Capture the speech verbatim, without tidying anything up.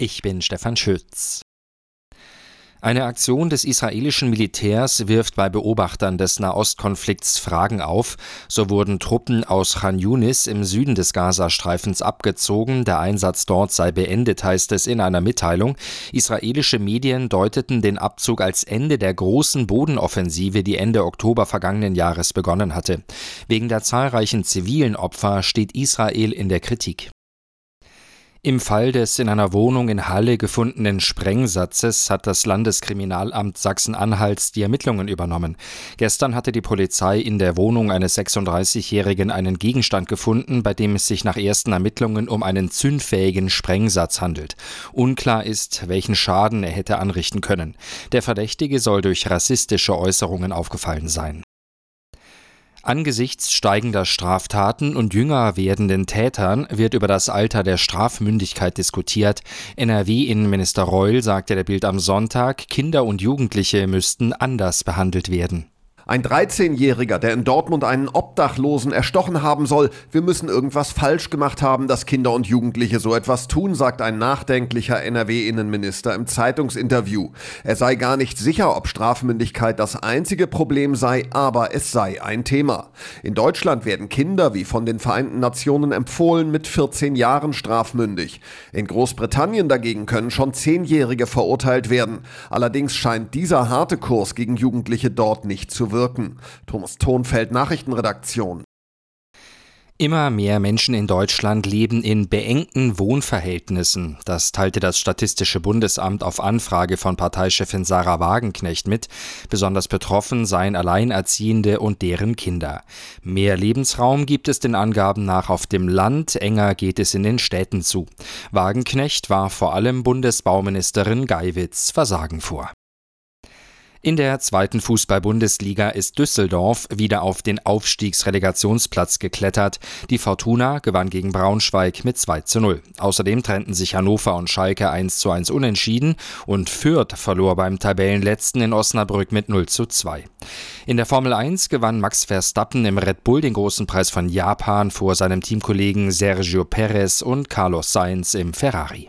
Ich bin Stefan Schütz. Eine Aktion des israelischen Militärs wirft bei Beobachtern des Nahostkonflikts Fragen auf. So wurden Truppen aus Chan Yunis im Süden des Gazastreifens abgezogen. Der Einsatz dort sei beendet, heißt es in einer Mitteilung. Israelische Medien deuteten den Abzug als Ende der großen Bodenoffensive, die Ende Oktober vergangenen Jahres begonnen hatte. Wegen der zahlreichen zivilen Opfer steht Israel in der Kritik. Im Fall des in einer Wohnung in Halle gefundenen Sprengsatzes hat das Landeskriminalamt Sachsen-Anhalts die Ermittlungen übernommen. Gestern hatte die Polizei in der Wohnung eines sechsunddreißigjährigen einen Gegenstand gefunden, bei dem es sich nach ersten Ermittlungen um einen zündfähigen Sprengsatz handelt. Unklar ist, welchen Schaden er hätte anrichten können. Der Verdächtige soll durch rassistische Äußerungen aufgefallen sein. Angesichts steigender Straftaten und jünger werdenden Tätern wird über das Alter der Strafmündigkeit diskutiert. N R W-Innenminister Reul sagte der Bild am Sonntag, Kinder und Jugendliche müssten anders behandelt werden. Ein dreizehnjähriger, der in Dortmund einen Obdachlosen erstochen haben soll. Wir müssen irgendwas falsch gemacht haben, dass Kinder und Jugendliche so etwas tun, sagt ein nachdenklicher N R W-Innenminister im Zeitungsinterview. Er sei gar nicht sicher, ob Strafmündigkeit das einzige Problem sei, aber es sei ein Thema. In Deutschland werden Kinder, wie von den Vereinten Nationen empfohlen, mit vierzehn Jahren strafmündig. In Großbritannien dagegen können schon Zehnjährige verurteilt werden. Allerdings scheint dieser harte Kurs gegen Jugendliche dort nicht zu wirken. Thomas Thonfeld, Nachrichtenredaktion. Immer mehr Menschen in Deutschland leben in beengten Wohnverhältnissen. Das teilte das Statistische Bundesamt auf Anfrage von Parteichefin Sarah Wagenknecht mit. Besonders betroffen seien Alleinerziehende und deren Kinder. Mehr Lebensraum gibt es den Angaben nach auf dem Land, enger geht es in den Städten zu. Wagenknecht warf vor allem Bundesbauministerin Geiwitz Versagen vor. In der zweiten Fußball-Bundesliga ist Düsseldorf wieder auf den Aufstiegsrelegationsplatz geklettert. Die Fortuna gewann gegen Braunschweig mit zwei zu null. Außerdem trennten sich Hannover und Schalke eins zu eins unentschieden und Fürth verlor beim Tabellenletzten in Osnabrück mit null zu zwei. In der Formel eins gewann Max Verstappen im Red Bull den großen Preis von Japan vor seinem Teamkollegen Sergio Perez und Carlos Sainz im Ferrari.